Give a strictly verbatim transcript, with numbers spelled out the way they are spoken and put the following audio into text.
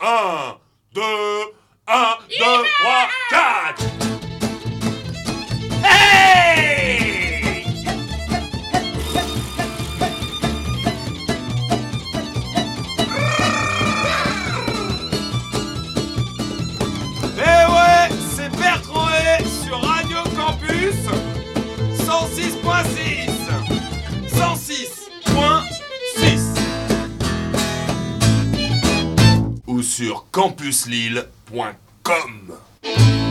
un, deux, un, deux, trois, quatre. Hey! Eh ouais, c'est Bertrand Hay sur Radio Campus cent six point six. cent six point six. Ou sur campuslille point com.